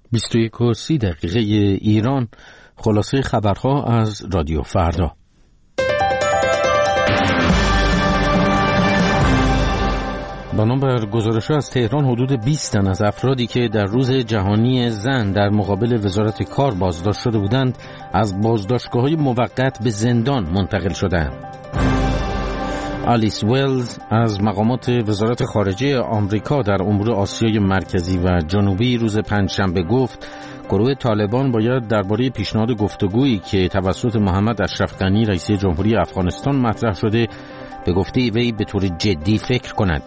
21:30 ایران. خلاصه خبرها از رادیو فردا. بنابر گزارش‌ها از تهران، حدود 20 تن از افرادی که در روز جهانی زن در مقابل وزارت کار بازداشت شده بودند، از بازداشتگاه‌های موقت به زندان منتقل شدند. آلیس ولز از مقامات وزارت خارجه آمریکا در امور آسیای مرکزی و جنوبی روز پنجشنبه گفت گروه طالبان باید درباره پیشنهاد گفتگویی که توسط محمد اشرف غنی رئیس جمهوری افغانستان مطرح شده به گفته وی به طور جدی فکر کند.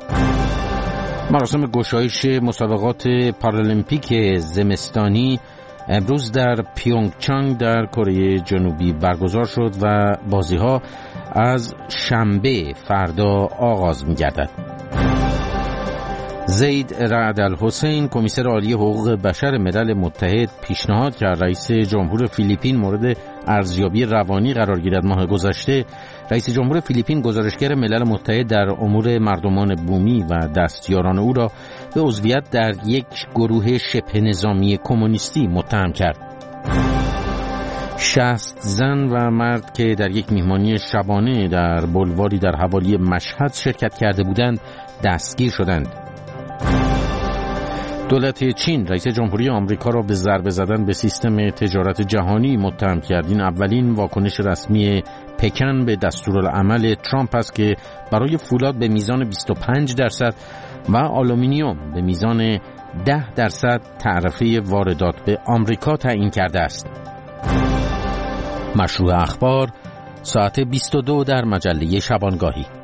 مراسم گشایش مسابقات پارالمپیک زمستانی امروز در پیونگچانگ در کره جنوبی برگزار شد و بازی‌ها از شنبه فردا آغاز می‌گردد. زید رعد الحسین، کمیسر عالی حقوق بشر ملل متحد، پیشنهاد کرد رئیس جمهور فیلیپین مورد ارزیابی روانی قرار گیرد. ماه گذشته رئیس جمهور فیلیپین گزارشگر ملل متحد در امور مردمان بومی و دستیاران او را به عضویت در یک گروه شبه نظامی کمونیستی متهم کرد. 60 زن و مرد که در یک میهمانی شبانه در بلواری در حوالی مشهد شرکت کرده بودند دستگیر شدند. دولت چین رئیس جمهوری آمریکا را به ضربه زدن به سیستم تجارت جهانی متهم کرد. این اولین واکنش رسمی پکن به دستورالعمل ترامپ است که برای فولاد به میزان 25% و آلومینیوم به میزان 10% تعرفه واردات به آمریکا تعیین کرده است. مشروع اخبار ساعت 22 در مجله شبانگاهی.